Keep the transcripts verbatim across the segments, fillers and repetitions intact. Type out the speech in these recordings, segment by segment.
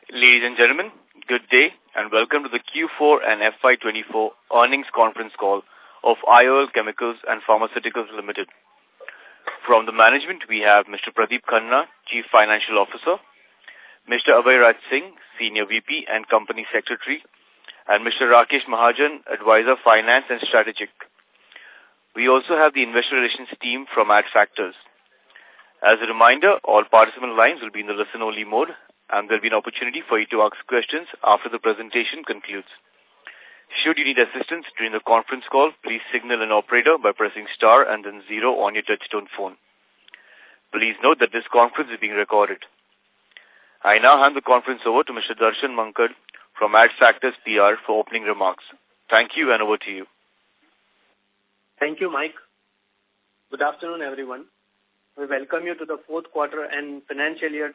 Ladies and gentlemen, good day and welcome to the Q four and F Y twenty-four earnings conference call of I O L Chemicals and Pharmaceuticals Limited. From the management, we have Mister Pradeep Khanna, Chief Financial Officer, Mister Abhay Raj Singh, Senior V P and Company Secretary, and Mister Rakesh Mahajan, Advisor Finance and Strategic. We also have the Investor Relations team from Adfactors. As a reminder, all participant lines will be in the listen-only mode, and there will be an opportunity for you to ask questions after the presentation concludes. Should you need assistance during the conference call, please signal an operator by pressing star and then zero on your touchtone phone. Please note that this conference is being recorded. I now hand the conference over to Mister Darshan Mankad from Adfactors P R for opening remarks. Thank you, and over to you. Thank you, Mike. Good afternoon, everyone. We welcome you to the fourth quarter and financial year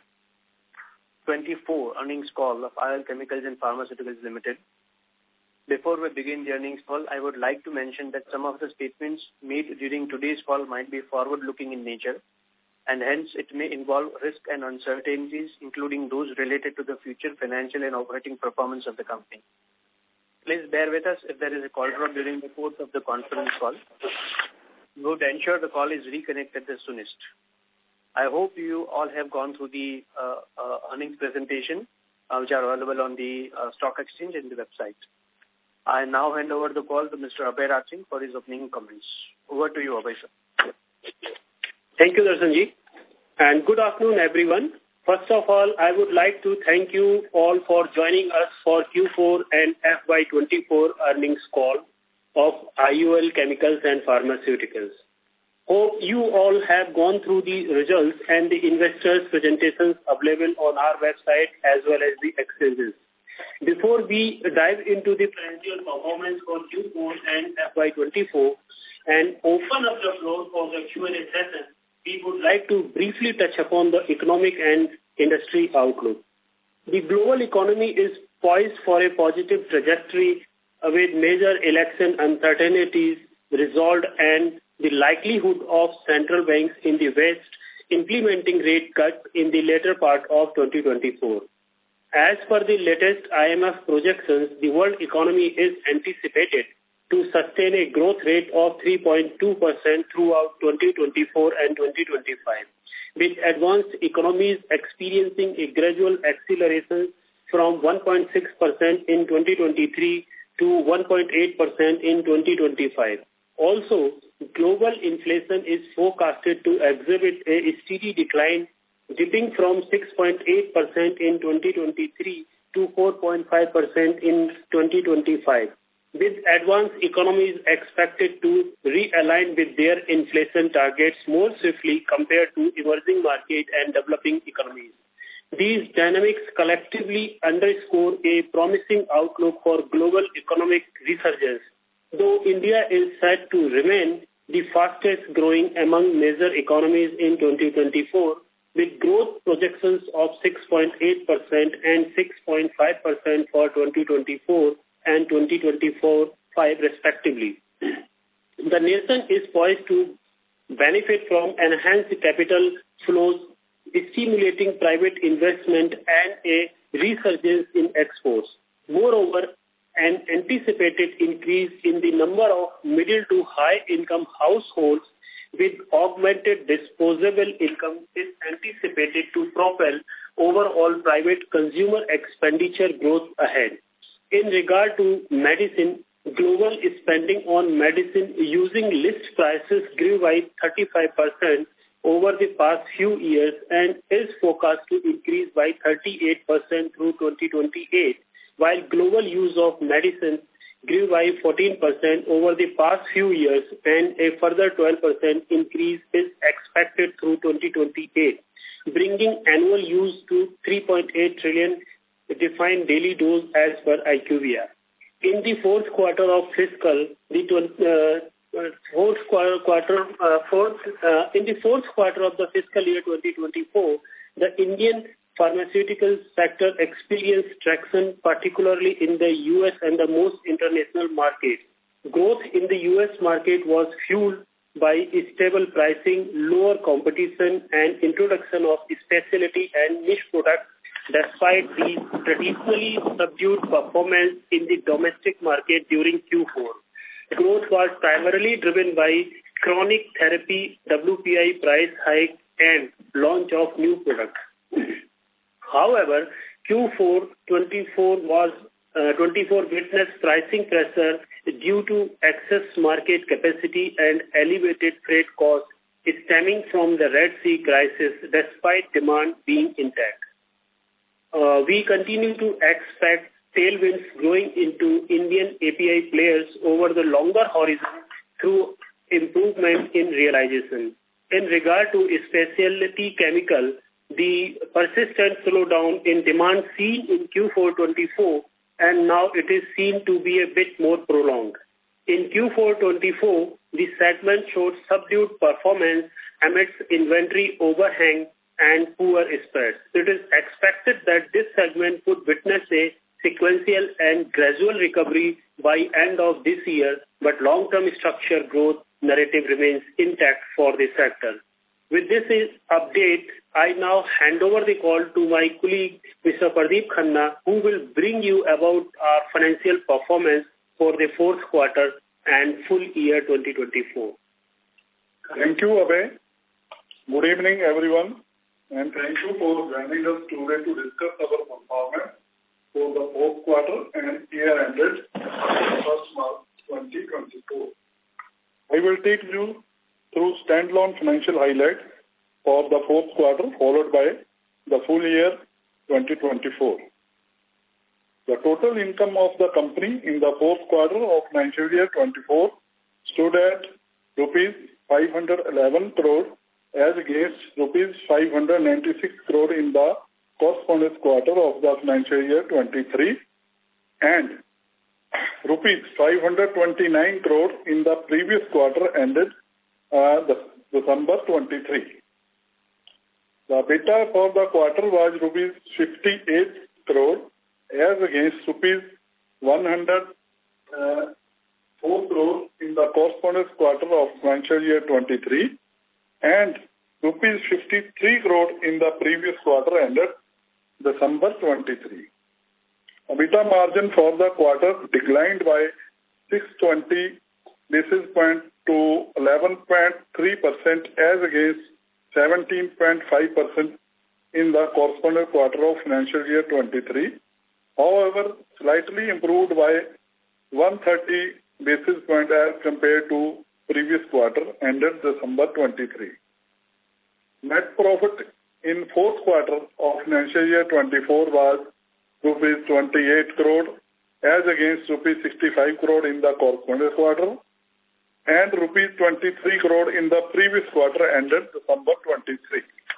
twenty-four earnings call of I O L Chemicals and Pharmaceuticals Limited. Before we begin the earnings call, I would like to mention that some of the statements made during today's call might be forward-looking in nature, and hence it may involve risk and uncertainties, including those related to the future financial and operating performance of the company. Please bear with us if there is a call drop during the course of the conference call. We would ensure the call is reconnected the soonest. I hope you all have gone through the uh, uh, earnings presentation, uh, which are available on the uh, stock exchange and the website. I now hand over the call to Mister Abhay Raj Singh for his opening comments. Over to you, Abhay, sir. Thank you, Darshanji. And good afternoon, everyone. First of all, I would like to thank you all for joining us for Q four and F Y twenty-four earnings call of I O L Chemicals and Pharmaceuticals. Hope you all have gone through the results and the investors' presentations available on our website as well as the exchanges. Before we dive into the financial performance for Q four and F Y twenty-four and open up the floor for the Q and A session, we would like to briefly touch upon the economic and industry outlook. The global economy is poised for a positive trajectory with major election uncertainties resolved and the likelihood of central banks in the West implementing rate cuts in the later part of twenty twenty-four. As per the latest I M F projections, the world economy is anticipated to sustain a growth rate of three point two percent throughout twenty twenty-four and twenty twenty-five, with advanced economies experiencing a gradual acceleration from one point six percent in twenty twenty-three to one point eight percent in twenty twenty-five. Also, global inflation is forecasted to exhibit a steady decline, dipping from six point eight percent in twenty twenty-three to four point five percent in twenty twenty-five, with advanced economies expected to realign with their inflation targets more swiftly compared to emerging market and developing economies. These dynamics collectively underscore a promising outlook for global economic resurgence, though India is said to remain the fastest growing among major economies in twenty twenty-four, with growth projections of six point eight percent and six point five percent for twenty twenty-four and twenty twenty-four five respectively. The nation is poised to benefit from enhanced capital flows, stimulating private investment and a resurgence in exports. Moreover, an anticipated increase in the number of middle to high income households with augmented disposable income is anticipated to propel overall private consumer expenditure growth ahead. In regard to medicine, global spending on medicine using list prices grew by thirty-five percent over the past few years and is forecast to increase by thirty-eight percent through twenty twenty-eight, while global use of medicine grew by fourteen percent over the past few years and a further twelve percent increase is expected through twenty twenty-eight, bringing annual use to three point eight trillion defined daily dose as per IQVIA. In the fourth quarter of fiscal, the uh, fourth quarter, uh, fourth, uh, in the fourth quarter of the fiscal year twenty twenty-four, the Indian pharmaceutical sector experienced traction, particularly in the U S and the most international markets. Growth in the U S market was fueled by stable pricing, lower competition, and introduction of specialty and niche products despite the traditionally subdued performance in the domestic market during Q four. Growth was primarily driven by chronic therapy, W P I price hike, and launch of new products. However, Q four twenty-four was uh, twenty-four witnessed pricing pressure due to excess market capacity and elevated freight costs stemming from the Red Sea crisis, despite demand being intact. Uh, we continue to expect tailwinds growing into Indian A P I players over the longer horizon through improvement in realization. In regard to specialty chemical, the persistent slowdown in demand seen in Q four twenty-four and now it is seen to be a bit more prolonged. In Q four twenty-four, the segment showed subdued performance amidst inventory overhang and poor spreads. It is expected that this segment would witness a sequential and gradual recovery by end of this year, but long-term structure growth narrative remains intact for the sector. With this update, I now hand over the call to my colleague, Mister Pradeep Khanna, who will bring you about our financial performance for the fourth quarter and full year twenty twenty-four. Thank you, Abhay. Good evening, everyone, and thank you for joining us today to discuss our performance for the fourth quarter and year ended first March twenty twenty-four. I will take you through standalone financial highlights for the fourth quarter, followed by the full year twenty twenty-four. The total income of the company in the fourth quarter of financial year twenty-four stood at rupees five hundred eleven crore as against rupees five hundred ninety-six crore in the corresponding quarter of the financial year twenty-three and rupees five hundred twenty-nine crore in the previous quarter ended uh, the December twenty-three. The EBITDA for the quarter was rupees fifty-eight crore as against rupees one hundred four crore in the corresponding quarter of financial year twenty-three and rupees fifty-three crore in the previous quarter ended December twenty-three. EBITDA margin for the quarter declined by six hundred twenty basis points to eleven point three percent as against seventeen point five percent in the corresponding quarter of financial year twenty-three. However, slightly improved by one hundred thirty basis points as compared to previous quarter ended December twenty-three. Net profit in fourth quarter of financial year twenty-four was rupees twenty-eight crore as against rupees sixty-five crore in the corresponding quarter and rupees twenty-three crore in the previous quarter ended December twenty-three.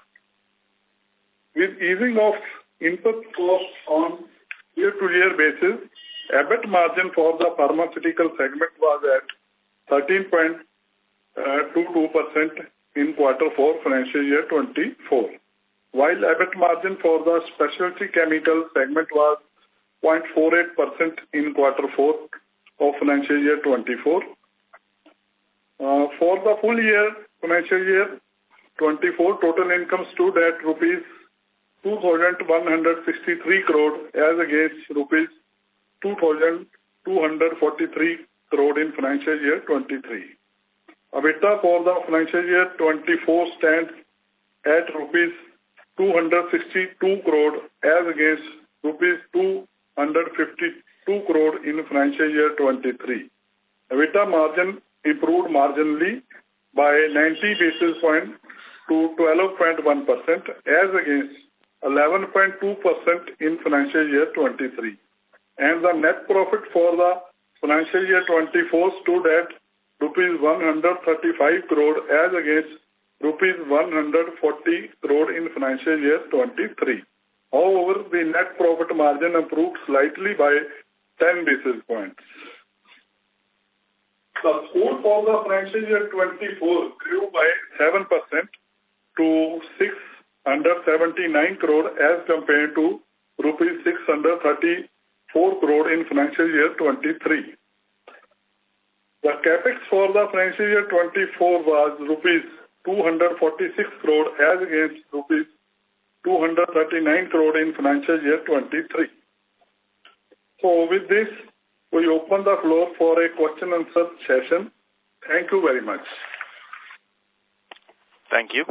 With easing of input costs on year-to-year basis, EBIT margin for the pharmaceutical segment was at thirteen point two two percent in quarter four financial year twenty-four, while EBIT margin for the specialty chemical segment was zero point four eight percent in quarter four of financial year twenty-four. Uh, for the full year financial year twenty-four, total income stood at rupees two thousand one hundred sixty-three crore as against rupees two thousand two hundred forty-three crore in financial year twenty-three. EBITDA for the financial year twenty-four stands at rupees two hundred sixty-two crore as against rupees two hundred fifty-two crore in financial year twenty-three. EBITDA margin improved marginally by ninety basis points to twelve point one percent as against eleven point two percent in financial year twenty-three. And the net profit for the financial year twenty-four stood at rupees one hundred thirty-five crore as against rupees one hundred forty crore in financial year twenty-three. However, the net profit margin improved slightly by ten basis points. The score for the financial year twenty-four grew by seven percent to six hundred seventy-nine crore as compared to rupees six hundred thirty-four crore in financial year twenty-three. The capex for the financial year twenty-four was rupees two hundred forty-six crore as against rupees two hundred thirty-nine crore in financial year twenty-three. So with this, we open the floor for a question and answer session. Thank you very much. Thank you.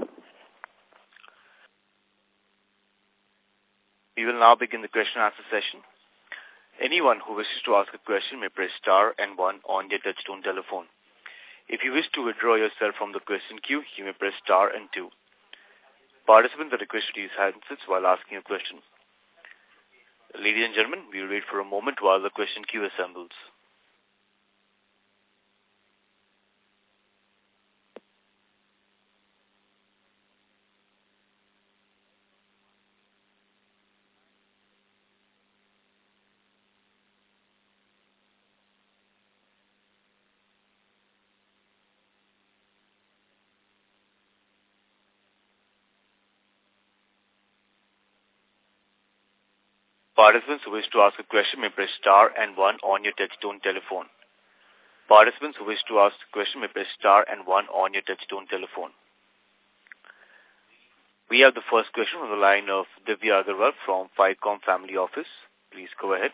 We will now begin the question and answer session. Anyone who wishes to ask a question may press star and one on their touchtone telephone. If you wish to withdraw yourself from the question queue, you may press star and two. Participants are requested to use handsets while asking a question. Ladies and gentlemen, we will wait for a moment while the question queue assembles. Participants who wish to ask a question may press star and one on your touchtone telephone. Participants who wish to ask a question may press star and one on your touchtone telephone. We have the first question on the line of Divya Agarwal from Ficom Family Office. Please go ahead.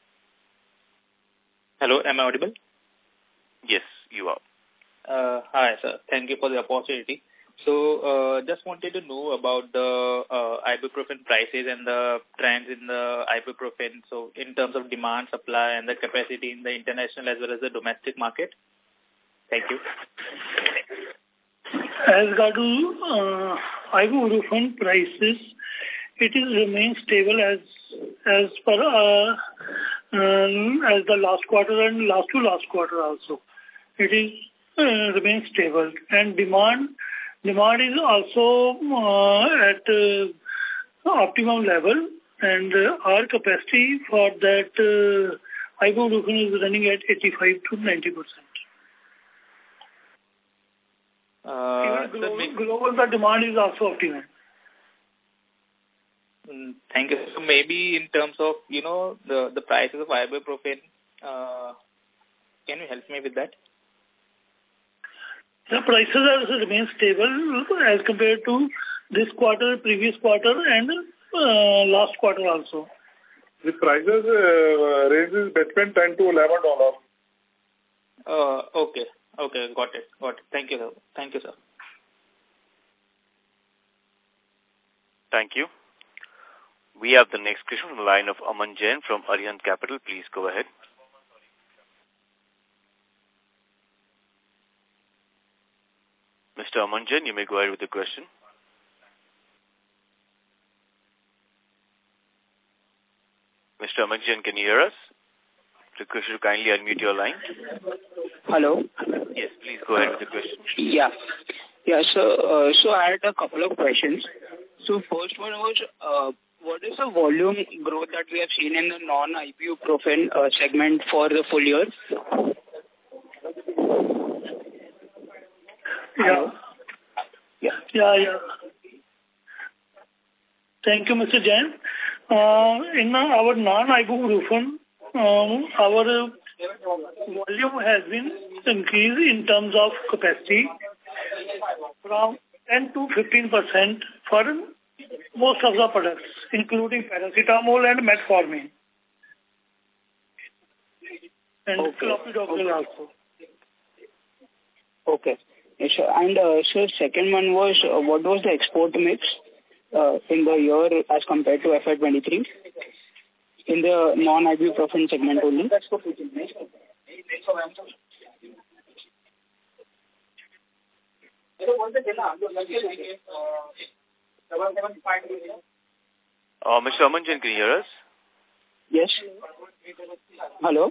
Hello, am I audible? Yes, you are. Uh, hi, sir. Thank you for the opportunity. So, uh, just wanted to know about the uh, ibuprofen prices and the trends in the ibuprofen. So, in terms of demand, supply, and the capacity in the international as well as the domestic market. Thank you. As regard to uh, ibuprofen prices, it is remain stable as as per uh, um, as the last quarter and last to last quarter also. It is uh, remains stable, and demand. Demand is also uh, at uh, optimum level, and uh, our capacity for that uh, ibuprofen is running at eighty-five to ninety percent. Uh, Even global, global, the demand is also optimum. Thank you. So maybe in terms of, you know, the, the prices of ibuprofen, uh, can you help me with that? The prices also remain stable as compared to this quarter, previous quarter, and uh, last quarter also. The prices uh, ranges between ten to eleven dollars. Uh, okay. Okay. Got it. Got it. Thank you, sir. Thank you, sir. Thank you. We have the next question on the line of Aman Jain from Arihant Capital. Please go ahead. Mister Aman Jain, you may go ahead with the question. Mister Aman Jain, can you hear us? Request you to kindly unmute your line. Hello. Yes, please go ahead with the question. Yeah. Yeah, so, uh, so I had a couple of questions. So first one was, uh, what is the volume growth that we have seen in the non-ibuprofen uh, segment for the full year? Yeah. Yeah. Yeah, yeah. Thank you, Mister Jain. Uh, in uh, our non-ibuprofen, um, our uh, volume has been increased in terms of capacity from ten to fifteen percent for most of the products, including paracetamol and metformin. And okay. clopidogrel also. Okay. Yes, sir. And uh, so second one was, uh, what was the export mix uh, in the year as compared to F Y twenty-three in the non-ibuprofen segment only? Uh, Mister Aman Jain, can you hear us? Yes. Hello?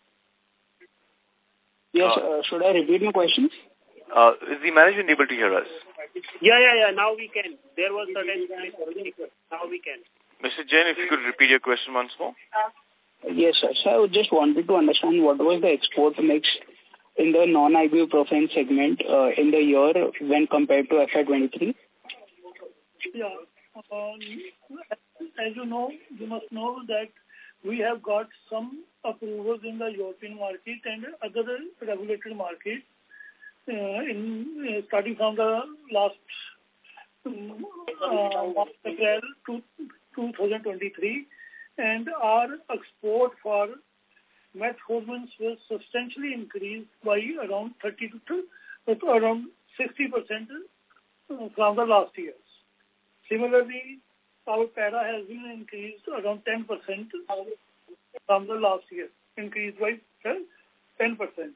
Yes, uh, uh, should I repeat my question? Uh, is the management able to hear us? Yeah, yeah, yeah. Now we can. There was certain... Now we can. Mister Jain, if you could repeat your question once more. Yes, sir. So I just wanted to understand what was the export mix in the non-ibuprofen segment uh, in the year when compared to F Y twenty-three? Yeah. Um, as you know, you must know that we have got some approvals in the European market and other regulated markets. Uh, in uh, starting from the last um, uh, March April two thousand twenty-three, and our export for metformins was substantially increased by around thirty to around sixty percent from the last years. Similarly, our para has been increased around ten percent from the last year, increased by ten percent.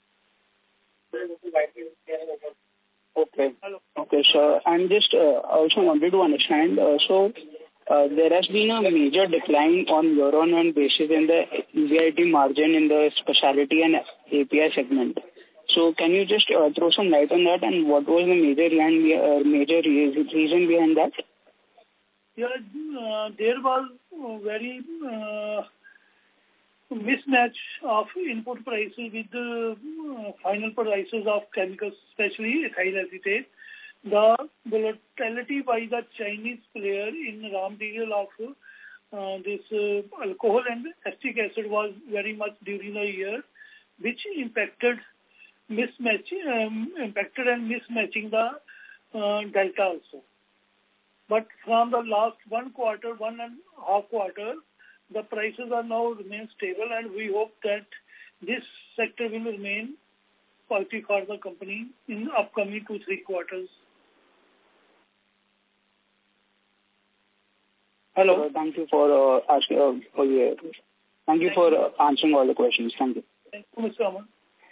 Okay. Okay, sir. And just uh, also wanted to understand, uh, so uh, there has been a major decline on year-on-year basis in the E B I T margin in the specialty and A P I segment. So can you just uh, throw some light on that, and what was the major line, uh, major reason behind that? Yeah, uh, there was a very uh, mismatch of input prices with the uh, final prices of chemicals, especially ethyl acetate. The volatility by the Chinese player in raw material of uh, this uh, alcohol and acetic acid was very much during the year, which impacted mismatch, um, impacted and mismatching the uh, delta also. But from the last one quarter, one and a half quarter, the prices are now remain stable, and we hope that this sector will remain positive for the company in upcoming two, three quarters. Hello. Uh, thank you for uh, asking. Uh, for the, thank you for uh, answering all the questions. Thank you. Thank you, Mister Aman.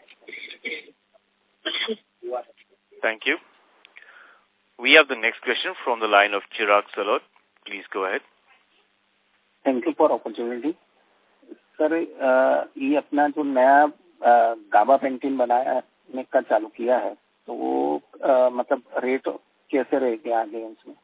Thank you. We have the next question from the line of Chirag Salot. Please go ahead. Thank you for opportunity. Sir ये अपना जो नया गाबा pentene बनाने का चालू किया है, तो वो आ, मतलब रेट कैसे रहेगा आगे इसमें?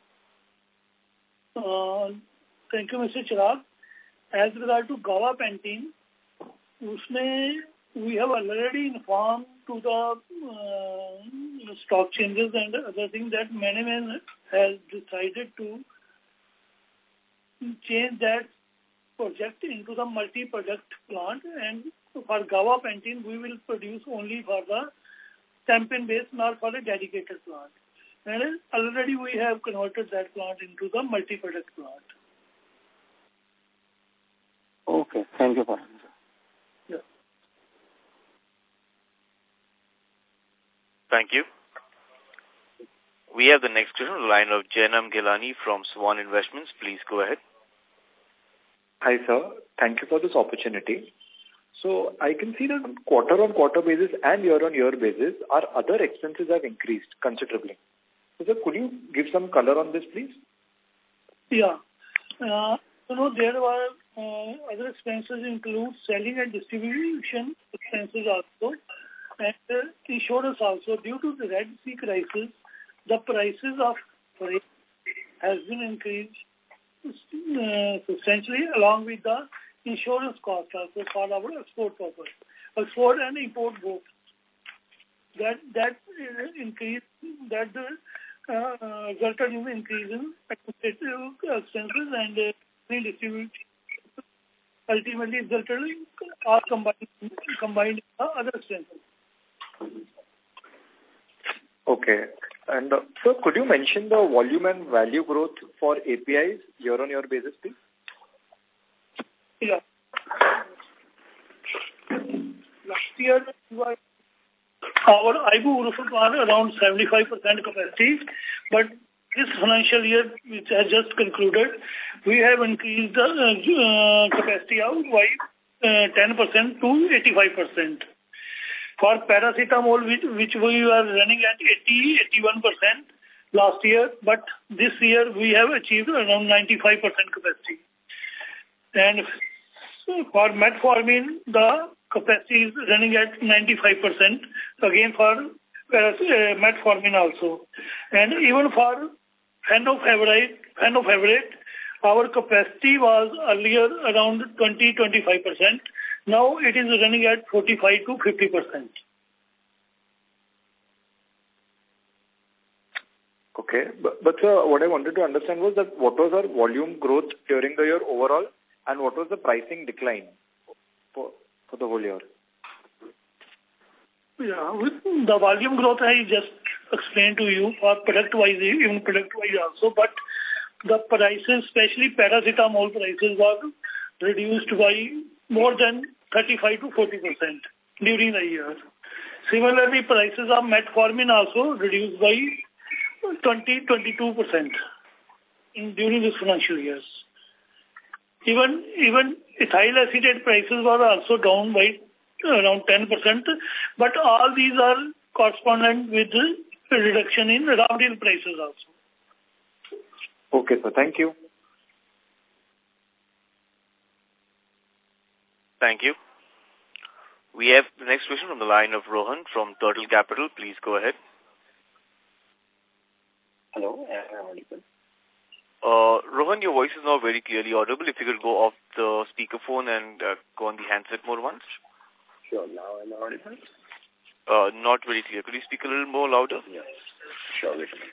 Thank you, Mister Chirag. As regard to Gawa Pantene, उसमें we have already informed to the uh, stock changes and other things that management has decided to change that project into the multi-product plant, and for Gawa Pantene we will produce only for the stamping base, not for a dedicated plant. And already we have converted that plant into the multi-product plant. Okay, thank you for answer. Yeah. Thank you. We have the next question on the line of Jainam Gilani from Swan Investments. Please go ahead. Hi, sir. Thank you for this opportunity. So I can see that on quarter-on-quarter basis and year-on-year basis, our other expenses have increased considerably. So, sir, could you give some color on this, please? Yeah. Uh, you know, there were uh, other expenses include selling and distribution expenses also, and uh, insurance also. Due to the Red Sea crisis, the prices of freight has been increased uh, substantially, along with the insurance cost also for our export purpose, export and import both. That that uh, increase, that uh, uh, resulted in increase in administrative expenses and uh, distribution. Ultimately, resulted in are combined combined uh, other expenses. Okay. And uh, sir, could you mention the volume and value growth for A P Is year-on-year basis, please? Yeah. Last year, our ibuprofen plant around seventy-five percent capacity, but this financial year, which has just concluded, we have increased the uh, capacity out by uh, ten percent to eighty-five percent. For paracetamol, which, which we were running at eighty, eighty-one percent last year, but this year we have achieved around ninety-five percent capacity. And for metformin, the capacity is running at ninety-five percent, again for uh, metformin also. And even for fenofibrate, fenofibrate, our capacity was earlier around twenty to twenty-five percent. Now it is running at forty-five to fifty percent. Okay. But, but sir, what I wanted to understand was that what was our volume growth during the year overall, and what was the pricing decline for, for the whole year? Yeah, with the volume growth I just explained to you for product-wise, even product-wise also, but the prices, especially paracetamol prices, were reduced by more than thirty-five to forty percent during the year. Similarly, prices of metformin also reduced by twenty to twenty-two percent in, during this financial years. Even, even ethyl acetate prices were also down by around ten percent, but all these are correspondent with the reduction in raw material prices also. Okay, sir. Thank you. Thank you. We have the next question from the line of Rohan from Turtle Capital. Please go ahead. Hello, am I audible? Uh, Rohan, your voice is not very clearly audible. If you could go off the speakerphone and uh, go on the handset mode once. Sure, now am I audible? Uh, not very clear. Could you speak a little more louder? Yes, sure, wait a minute.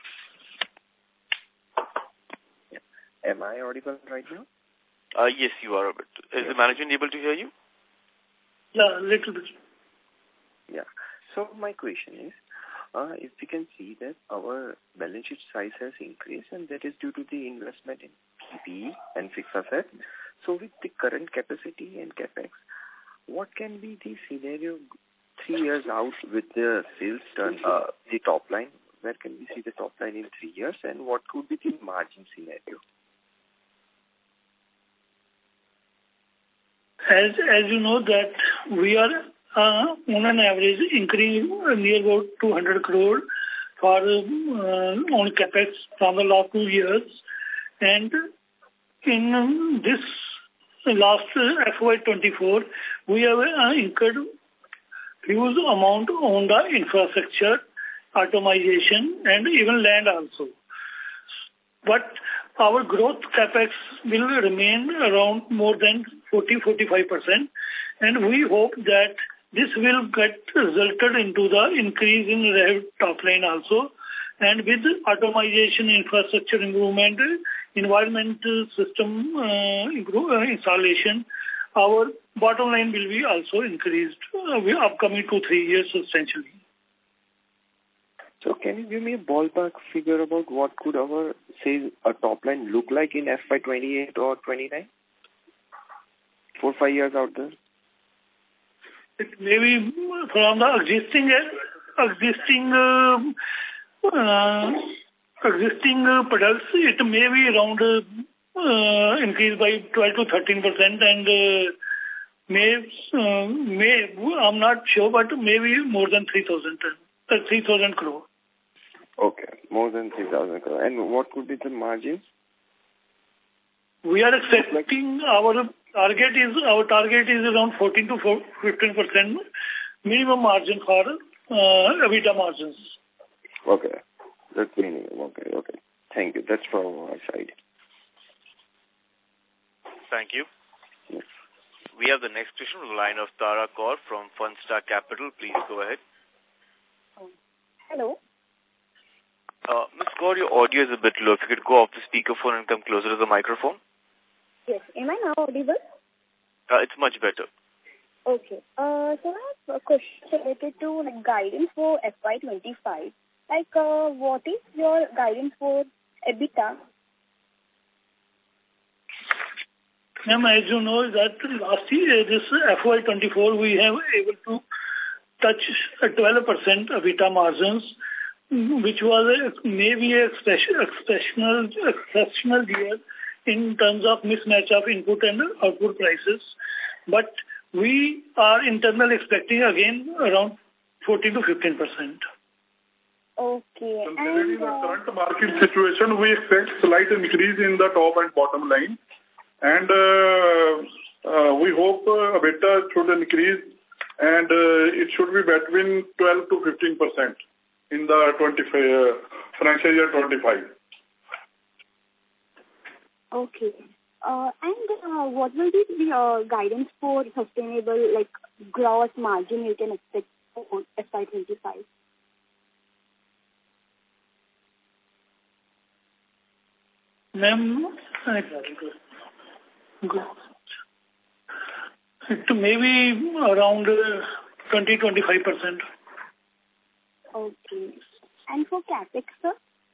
Yeah. Am I audible right now? Uh, yes, you are. But is yes. the management able to hear you? Yeah, a little bit. Yeah. So my question is, uh, if we can see that our balance sheet size has increased, and that is due to the investment in P P E and fixed assets. So with the current capacity and capex, what can be the scenario three years out with the sales turn, uh, the top line? Where can we see the top line in three years, and what could be the margin scenario? As as you know that we are uh, on an average increase near about two hundred crore for uh, on capex from the last two years, and in this last F Y twenty-four we have uh, incurred huge amount on the infrastructure, automation, and even land also. But our growth capex will remain around more than forty to forty-five percent, and we hope that this will get resulted into the increase in rev top line also, and with automation, infrastructure improvement, environmental system uh, improve, uh, installation, our bottom line will be also increased uh, upcoming two three years substantially. So can you give me a ballpark figure about what could our, say, a top line look like in F Y twenty-eight or twenty-nine? Four, five years out there? It may be from the existing, existing, uh, uh, existing uh, products, it may be around uh, increase by twelve to thirteen percent, and uh, may, uh, may, I'm not sure, but maybe more than three thousand, uh, three thousand crore. Okay, more than three thousand crore. And what could be the margins? We are expecting our target is, our target is around fourteen to fifteen percent minimum margin for uh, EBITDA margins. Okay, that's minimum. Okay, okay. Thank you. That's from our side. Thank you. Yes. We have the next question on the line of Tara Kaur from Funstar Capital. Please go ahead. Hello. Uh, Miz Kaur, your audio is a bit low. If you could go off the speakerphone and come closer to the microphone. Yes. Am I now audible? Uh, it's much better. Okay. Uh, so I have a question related to like guidance for F Y twenty-five. Like, uh, what is your guidance for EBITDA? Ma'am, as you know, that last year, this F Y twenty-four, we have able to touch a twelve percent EBITDA margins, which was a, maybe a exceptional, exceptional year in terms of mismatch of input and output prices. But we are internally expecting again around fourteen to fifteen percent. Okay. Considering the current market situation, we expect slight increase in the top and bottom line. And uh, uh, we hope uh, EBITDA should increase, and uh, it should be between twelve to fifteen percent in the twenty-five, uh, financial year twenty-five. Okay. Uh, and uh, what will be the uh, guidance for sustainable, like, gross margin you can expect for F Y twenty-five? Ma'am, it may be around uh, twenty to twenty-five percent. Okay. And for CapEx, sir?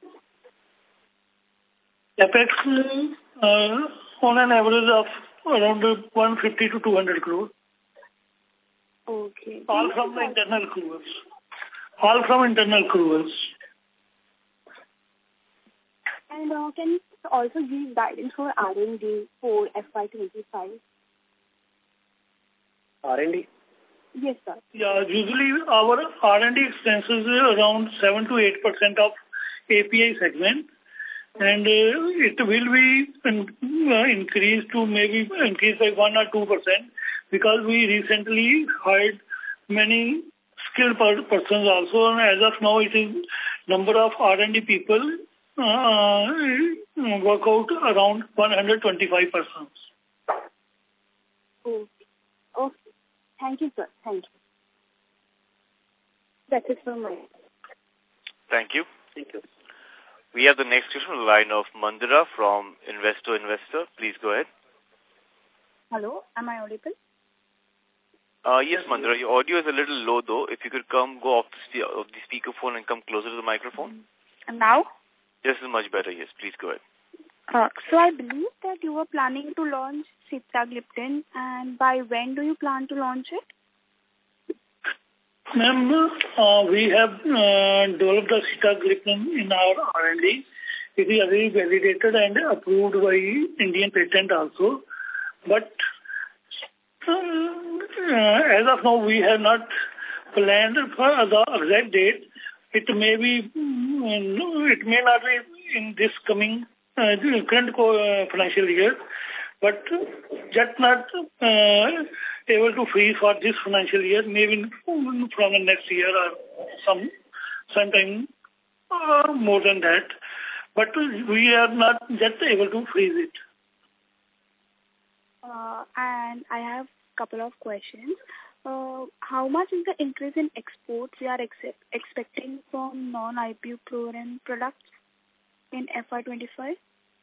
CapEx uh, on an average of around one fifty to two hundred crore. Okay. All from the internal accruals. All from internal accruals. And uh, can you also give guidance for R and D for F Y twenty-five? R and D? Yes, sir. Yeah, usually our R and D expenses are around seven to eight percent of A P I segment. And uh, it will be in, uh, increased to maybe increase by one or two percent because we recently hired many skilled per persons also. And as of now, it is number of R and D people uh, work out around one hundred twenty-five persons. Okay. Okay. Thank you, sir. Thank you. That is from my. Thank you. Thank you. We have the next question on the line of Mandira from Investor Investor. Please go ahead. Hello, am I audible? Uh, yes, Mandira, your audio is a little low though. If you could come, go off the, of the speakerphone and come closer to the microphone. And now? This is much better, yes. Please go ahead. Uh, so I believe that you were planning to launch Sitagliptin, and by when do you plan to launch it? Ma'am, uh, we have uh, developed the Sitagliptin in our R and D. It is already validated and approved by Indian patent also. But uh, as of now, we have not planned for the exact date. It may be, it may not be in this coming uh, current uh, financial year, but just not uh, able to freeze for this financial year, maybe from the next year or some sometime uh, more than that. But we are not just able to freeze it. Uh, and I have a couple of questions. Uh, how much is the increase in exports we are ex expecting from non-ibuprofen products in F Y twenty-five?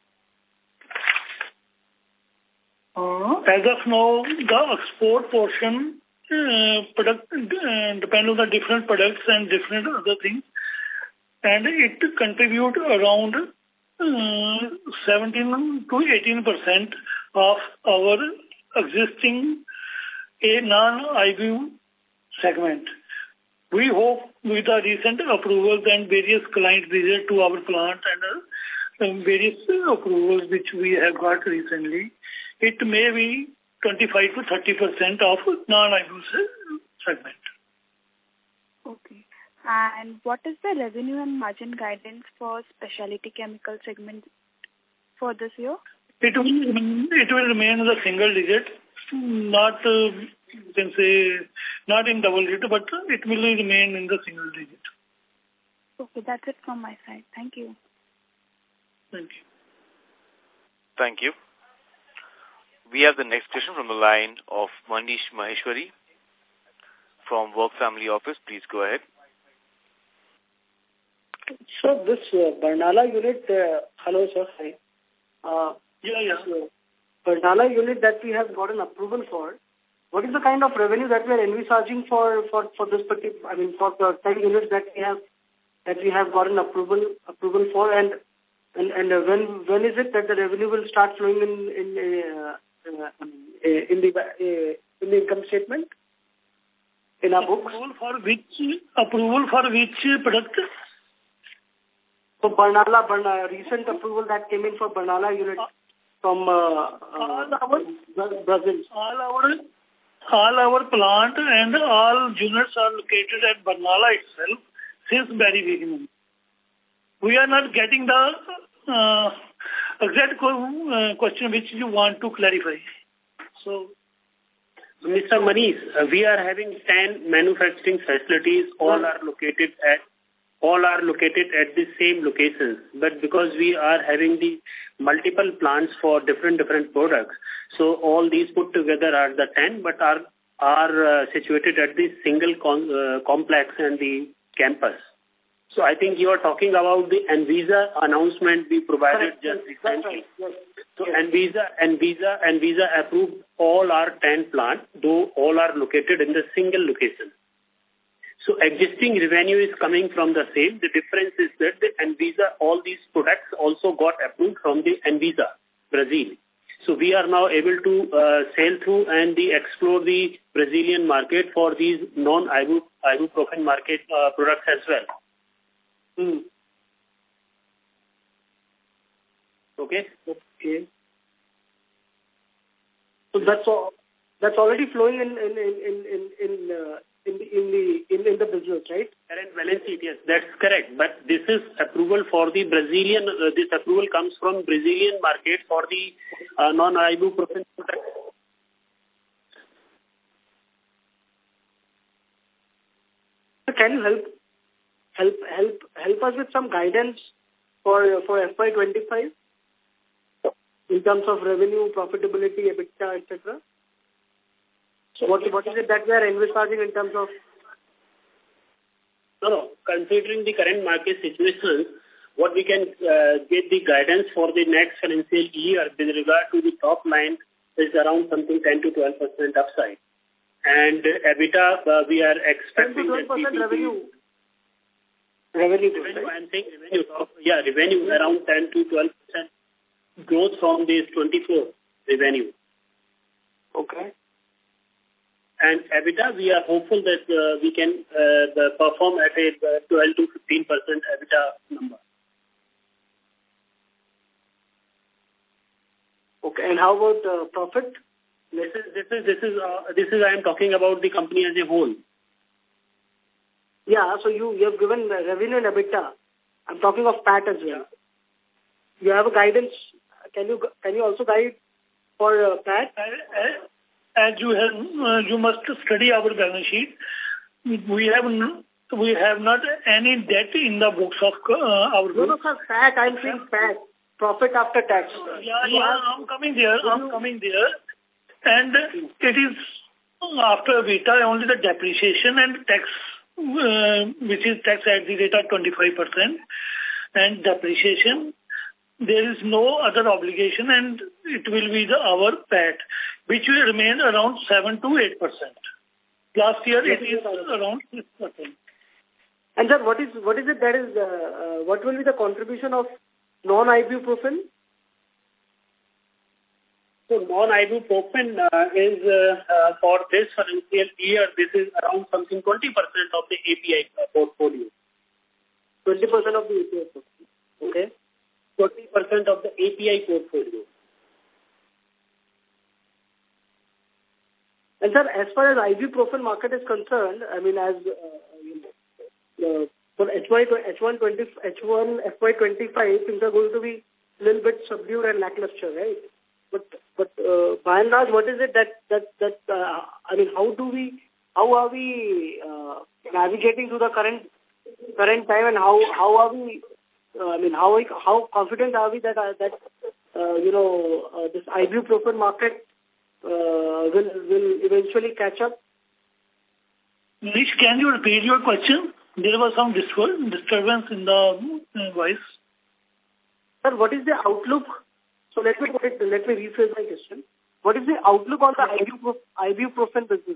Uh, as of now, the export portion uh, product uh, depends on the different products and different other things, and it contribute around uh, seventeen to eighteen percent of our existing a non-I B U segment. We hope with the recent approvals and various client visits to our plant and uh, various approvals which we have got recently, it may be twenty-five to thirty percent of non-I B U segment. Okay. And what is the revenue and margin guidance for specialty chemical segment for this year? It will, it will remain in the single digit, not, uh, you can say, not in double digit, but it will remain in the single digit. Okay, that's it from my side. Thank you. Thank you. Thank you. We have the next question from the line of Manish Maheshwari from Work Family Office. Please go ahead. So this uh, Barnala unit, uh, hello sir, hi. Uh, yeah, yeah. So, Barnala unit that we have gotten approval for, what is the kind of revenue that we are envisaging for, for, for this particular, I mean for the ten units that we have, that we have gotten approval, approval for, and, and, and uh, when, when is it that the revenue will start flowing in, in, uh, uh, in the, uh, in the income statement? In our books? Approval for which, approval for which product? So Barnala, Barnala, recent approval that came in for Barnala unit from uh, uh, all our, Brazil. All our, all our plant and all units are located at Barnala itself since very beginning. We are not getting the uh, exact uh, question which you want to clarify. So, Mister Manish, uh, we are having ten manufacturing facilities. All are located at all are located at the same locations. But because we are having the multiple plants for different different products, so all these put together are the ten, but are are uh, situated at the single con uh, complex and the campus. So I think you are talking about the Anvisa announcement we provided just recently. Yes. So Anvisa, Anvisa, Anvisa approved all our ten plants, though all are located in the single location. So existing revenue is coming from the same. The difference is that the Anvisa, all these products also got approved from the Anvisa, Brazil. So we are now able to uh, sail through and the explore the Brazilian market for these non-ibuprofen market uh, products as well. Hmm. Okay. Okay. So that's all. That's already flowing in in in in in uh, in the in the in, in the business, right? Current balance sheet, yes, that's correct. But this is approval for the Brazilian. Uh, this approval comes from Brazilian market for the uh, non-ibuprofen products. Can you help help help help us with some guidance for for F Y twenty-five in terms of revenue, profitability, EBITDA, et cetera? So what, what is it that we are envisaging in terms of? No, no. Considering the current market situation, what we can uh, get the guidance for the next financial year with regard to the top line is around something ten to twelve percent upside. And uh, EBITDA, uh, we are expecting... ten to twelve percent revenue. Revenue, revenue right? I'm saying revenue. Yeah, revenue around ten to twelve percent growth from this twenty-four revenue. Okay. And EBITDA, we are hopeful that uh, we can uh, perform at a uh, twelve to fifteen percent EBITDA number. Okay, and how about uh, profit? This is this is this is uh, this is I am talking about the company as a whole. Yeah, so you you have given revenue and EBITDA. I'm talking of P A T as well. You have a guidance. Can you can you also guide for uh, P A T? As you have, uh, you must study our balance sheet. We have we have not any debt in the books of uh, our books. No, no, sir, P A T. I'm saying P A T, profit after tax. Yeah, yeah, I'm coming there. I'm coming there, and it is after EBITDA only the depreciation and tax, uh, which is tax at the rate of twenty-five percent, and depreciation. There is no other obligation, and it will be the our P A T, which will remain around seven to eight percent. Last year it is around six percent. And sir, what is what is it that is uh, uh, what will be the contribution of non-ibuprofen? So non-ibuprofen uh, is uh, uh, for this financial year. This is around something twenty percent of the A P I portfolio. Twenty percent of the A P I portfolio. Okay. twenty percent of the A P I portfolio. And sir, as far as ibuprofen market is concerned, I mean, as uh, uh, for H one H one twenty H one F Y twenty-five, things are going to be a little bit subdued and lackluster, right? But but uh, by and large, what is it that that that uh, I mean, how do we how are we uh, navigating through the current current time, and how how are we? Uh, I mean, how how confident are we that uh, that uh, you know uh, this ibuprofen market uh, will will eventually catch up? Nish, can you repeat your question? There was some disturbance in the uh, voice. Sir, what is the outlook? So let me let me rephrase my question. What is the outlook on the ibuprofen, ibuprofen business?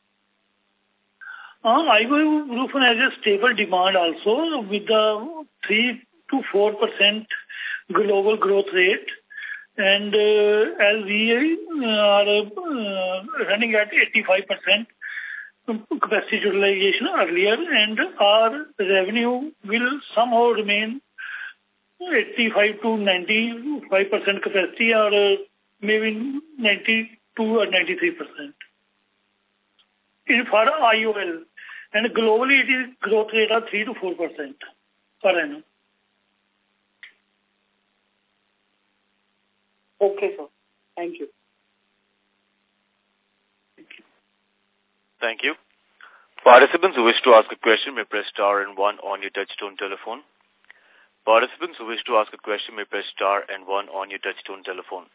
Uh, ibuprofen has a stable demand also with the three to four percent global growth rate, and uh, as we are uh, running at eighty-five percent capacity utilization earlier, and our revenue will somehow remain eighty-five to ninety-five percent capacity, or uh, maybe ninety-two or ninety-three percent. In for I O L, and globally it is growth rate of three to four percent per annum. Okay, sir. Thank you. Thank you. Thank you. Participants who wish to ask a question may press star and one on your touchtone telephone. Participants who wish to ask a question may press star and one on your touchtone telephone.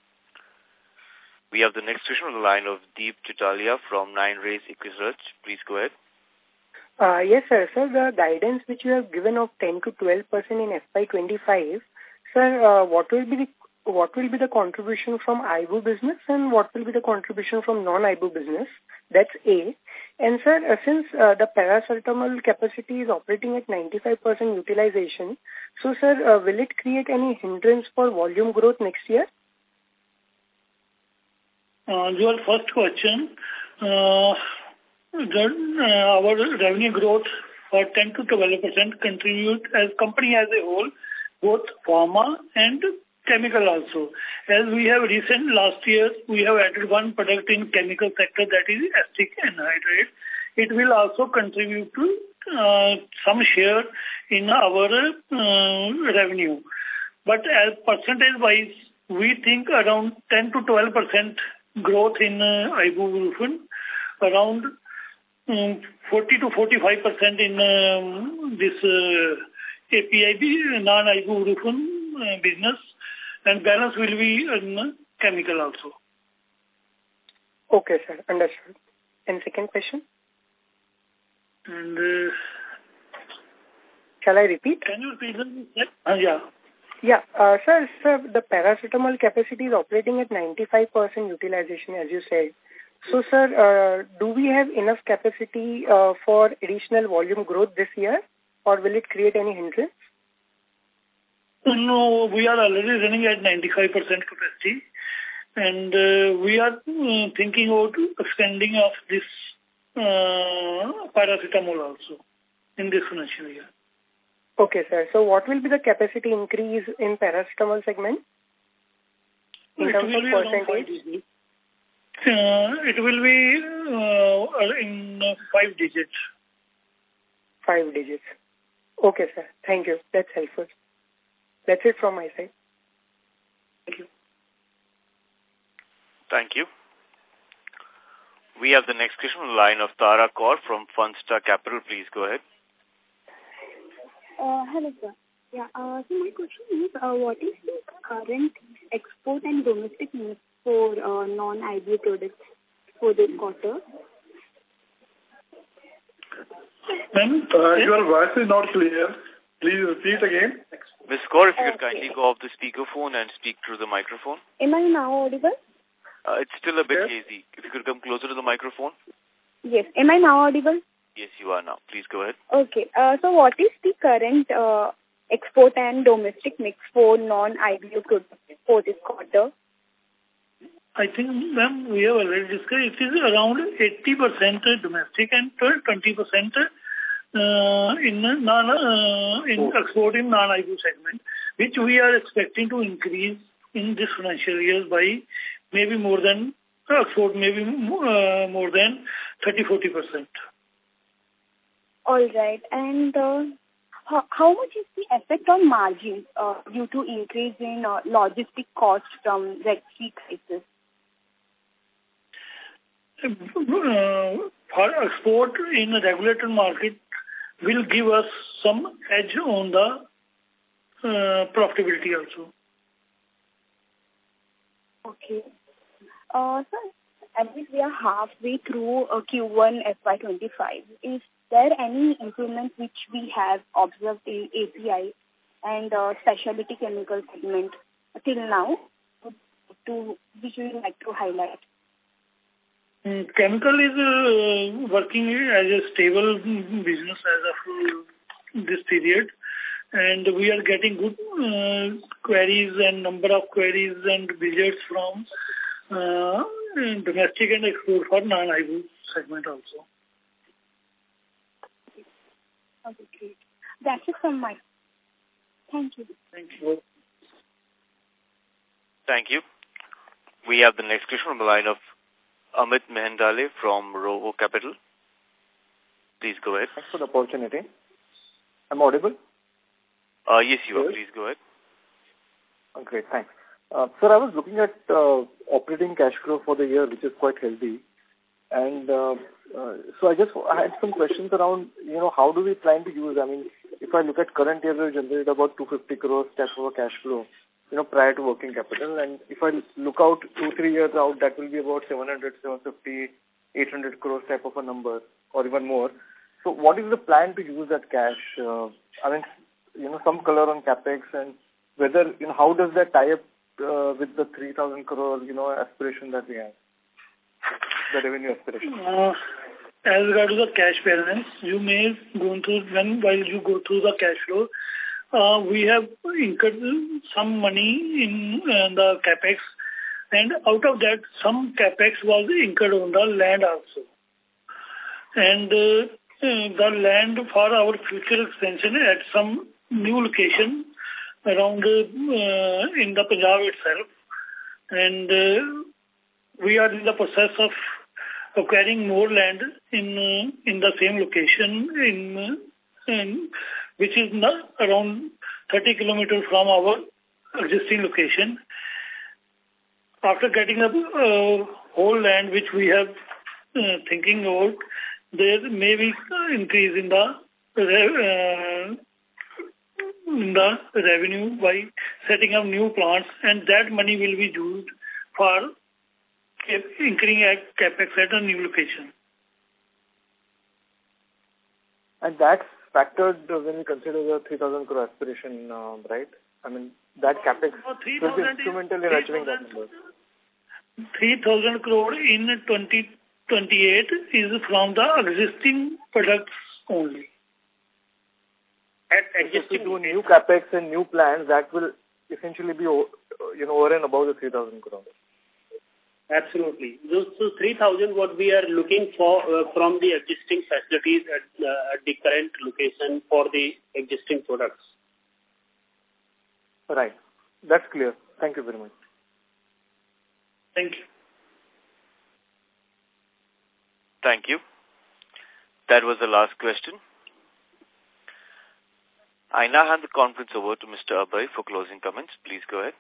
We have the next question on the line of Deep Chitalia from Nine Rays Research. Please go ahead. Uh, yes, sir. Sir, the guidance which you have given of ten to twelve percent in F Y twenty-five, sir, uh, what will be the what will be the contribution from I B U business and what will be the contribution from non-I B U business? That's A. And sir, uh, since uh, the paracetamol capacity is operating at ninety-five percent utilization, so sir, uh, will it create any hindrance for volume growth next year? Uh, your first question, uh, the, uh, our revenue growth for ten to twelve percent contribute as company as a whole, both pharma and chemical also. As we have recent last year, we have added one product in chemical sector, that is acetic anhydride. It will also contribute to uh, some share in our uh, revenue. But as percentage wise, we think around ten to twelve percent growth in uh, ibuprofen, around um, forty to forty-five percent in um, this uh, A P I, non-ibuprofen uh, business, and balance will be in chemical also. Okay, sir. Understood. And second question? And uh, shall I repeat? Can you repeat that? Uh, yeah. Yeah, uh, sir, sir, the paracetamol capacity is operating at ninety-five percent utilization, as you said. So, sir, uh, do we have enough capacity uh, for additional volume growth this year, or will it create any hindrance? No, we are already running at ninety-five percent capacity, and uh, we are uh, thinking about extending of this uh, paracetamol also in this financial year. Okay, sir. So what will be the capacity increase in paracetamol segment? In it terms will of be percentage? Uh, it will be uh, in uh, five digits. Five digits. Okay, sir. Thank you. That's helpful. That's it from my side. Thank you. Thank you. We have the next question on the line of Tara Kaur from Funstar Capital. Please go ahead. Uh, hello, sir. Yeah. Uh, so my question is, uh, what is the current export and domestic mix for uh, non-I B U products for this quarter? Ma'am, uh, your voice is not clear. Please repeat again. Miz Kaur, if you could Okay. kindly go off the speakerphone and speak through the microphone. Am I now audible? Uh, it's still a bit Yes. hazy. If you could come closer to the microphone. Yes. Am I now audible? Yes, you are now. Please go ahead. Okay. Uh, so what is the current uh, export and domestic mix for non-I B U products for this quarter? I think, ma'am, we have already discussed, it is around eighty percent domestic and twenty percent uh, in non uh, in export in non-I B U segment, which we are expecting to increase in this financial year by maybe more than export, maybe uh, more than thirty to forty percent. All right. And uh, how, how much is the effect on margins uh, due to increase in uh, logistic costs from Red Sea crisis? Uh, for export in a regulated market will give us some edge on the uh, profitability also. Okay. Uh, sir, at least we are halfway through uh, Q one F Y twenty-five. Is there any improvement which we have observed in A P I and uh, specialty chemical segment till now, to which we would like to highlight? Mm, chemical is uh, working as a stable business as of uh, this period, and we are getting good uh, queries and number of queries and visits from uh, domestic and export for non-I B U segment also. Okay, great. That's it from my. Thank you. Thank you. Thank you. We have the next question on the line of Amit Mehendale from Robo Capital. Please go ahead. Thanks for the opportunity. I'm audible? Uh, yes, you are. Yes. Please go ahead. Oh, great, thanks. Uh, sir, I was looking at uh, operating cash flow for the year, which is quite healthy. And uh, uh, so I just I had some questions around, you know, how do we plan to use, I mean, if I look at current year, we generated about two hundred fifty crores type of a cash flow, you know, prior to working capital. And if I look out two, three years out, that will be about seven hundred, seven fifty, eight hundred crores type of a number, or even more. So what is the plan to use that cash? Uh, I mean, you know, some color on capex, and whether, you know, how does that tie up uh, with the three thousand crore, you know, aspiration that we have? The revenue aspiration. Uh, as regard to the cash balance, you may go through, when while you go through the cash flow, uh, we have incurred some money in uh, the capex, and out of that, some capex was incurred on the land also. And uh, the land for our future expansion at some new location around uh, in the Punjab itself. And uh, we are in the process of acquiring more land in uh, in the same location, in, uh, in which is not around thirty kilometers from our existing location. After getting a uh, whole land which we have uh, thinking about, there may be increase in the uh, in the revenue by setting up new plants, and that money will be used for increasing at capex at a new location. And that's factored when we consider the three thousand crore aspiration, uh, right? I mean, that capex oh, will be instrumental in achieving that number. three thousand crore in twenty twenty-eight is from the existing products only. At existing, so to do new capex and new plans, that will essentially be, you know, over and above the three thousand crore. Absolutely. Those so three thousand what we are looking for uh, from the existing facilities at, uh, at the current location for the existing products. Right. That's clear. Thank you very much. Thank you. Thank you. That was the last question. I now hand the conference over to Mister Abhay for closing comments. Please go ahead.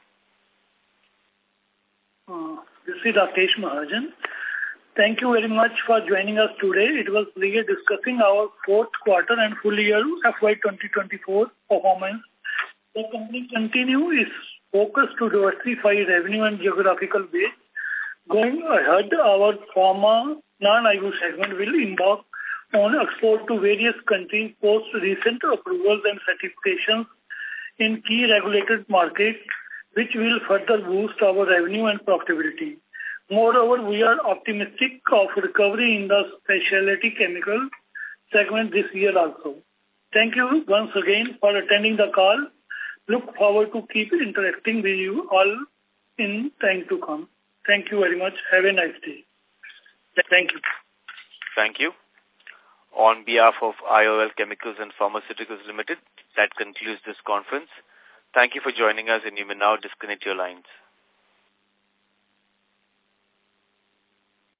Uh, this is Rakesh Mahajan. Thank you very much for joining us today. It was pleasure discussing our fourth quarter and full year F Y twenty twenty-four performance. The company continues its focus to diversify revenue and geographical base. Going ahead, our pharma non-I B U segment will embark on export to various countries post recent approvals and certifications in key regulated markets, which will further boost our revenue and profitability. Moreover, we are optimistic of recovery in the specialty chemical segment this year also. Thank you once again for attending the call. Look forward to keep interacting with you all in time to come. Thank you very much. Have a nice day. Thank you. Thank you. On behalf of I O L Chemicals and Pharmaceuticals Limited, that concludes this conference. Thank you for joining us, and you may now disconnect your lines.